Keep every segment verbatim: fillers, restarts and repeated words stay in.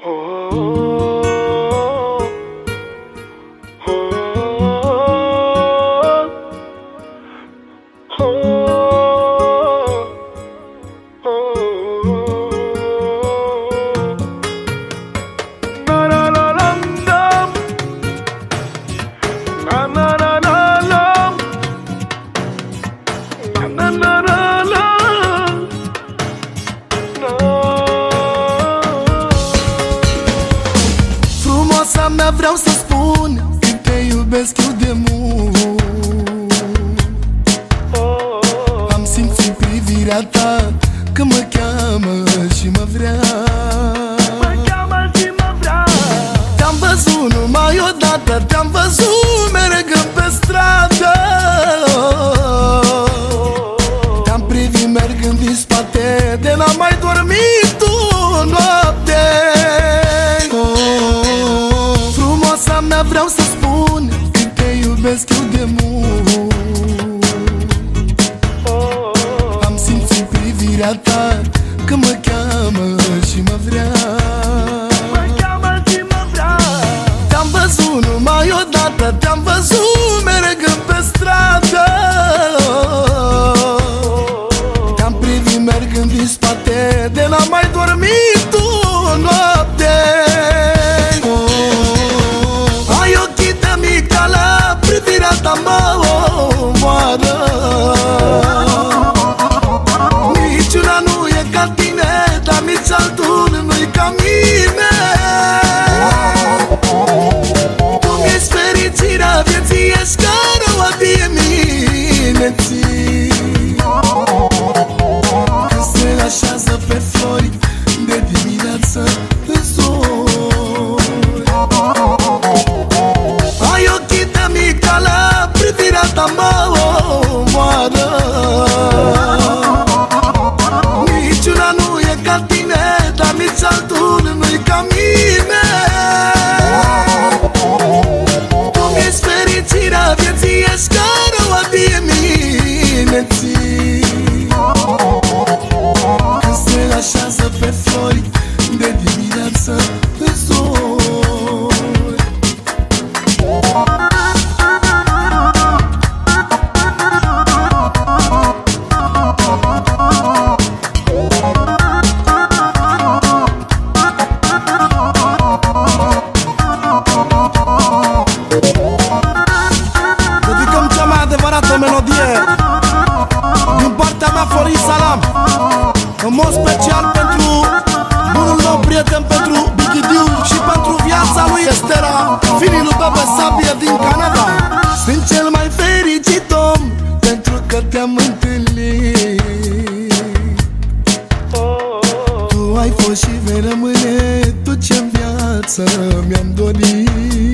Frumoasa mea, vreau să spun că te iubesc eu de mult. Am simțit privirea ta că mă cheamă și mă vrea. Te-am văzut numai odată, te-am văzut mergând pe stradă. Te-am privit mergând din spate, de n-am mai dormit tu noapte. Frumoasa mea, vreau să spun că te iubesc eu de mult. Am simțit privirea ta că mă cheamă și mă vrea. Te-am văzut numai odată, te-am văzut mergând pe stradă. Te-am privit mergând din spate, de n-am mai dormit tu noapte. Ai ochii de migdala, privirea ta mă omoară. Niciuna nu e ca tine, dar nici altul nu-i ca mine. Tu mi-ești fericirea vieții, ești ca răua dimineții. Când se așează pe flori de dimineață în zori. Ai ochii de migdala, privirea ta mă omoară. Niciuna nu e ca tine, dar nici altul nu-i ca mine. Tu mi-ești fericirea vieții, ești ca răua dimineții. Când se așează pe flori de dimineață în zori. Dedicăm cea mai adevărată melodie din partea mea, Florin Salam, în mod special pentru bunul meu prieten, pentru Bichidiu și pentru viața lui Estera, firii lui Bebe Sabie din Canada. Sunt cel mai fericit om pentru că te-am întâlnit. Tu ai fost și vei rămâne tot ce-n viață mi-am dorit.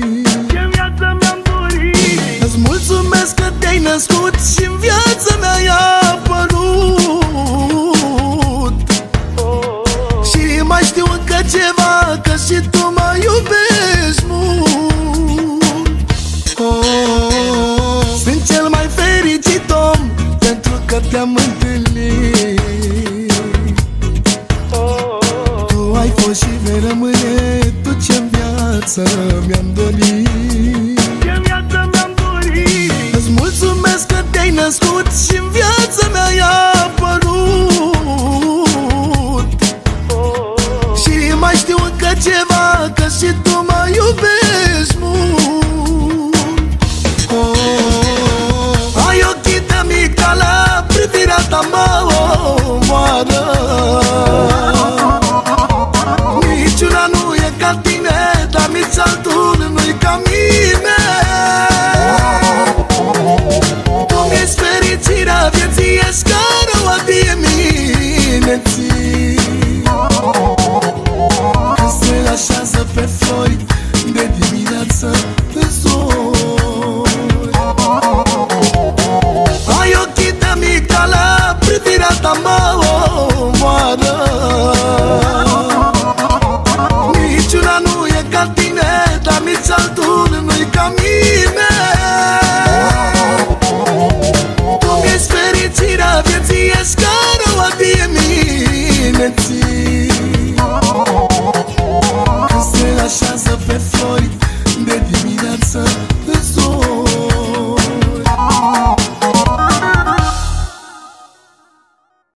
Îți mulțumesc că te-ai născut și-n viața mea i-a apărut. Și mai știu încă ceva, că și tu mă iubești mult. Oh, sunt cel mai fericit om pentru că te-am întâlnit. Tu ai fost și vei rămâne tot ce-n viață mi-am dorit. Îți mulțumesc că te-ai născut și-n viața mea i-a apărut. Și mai știu încă ceva, că și tu mă iubești mult. Oh, ai ochii de migdala, privirea ta mă omoară. Niciuna nu e ca tine, dar nici altul nu-i ca mine. Tu mi-ești fericirea vieții, ești ca răua dimineții. Când se așează pe flori de de dimineață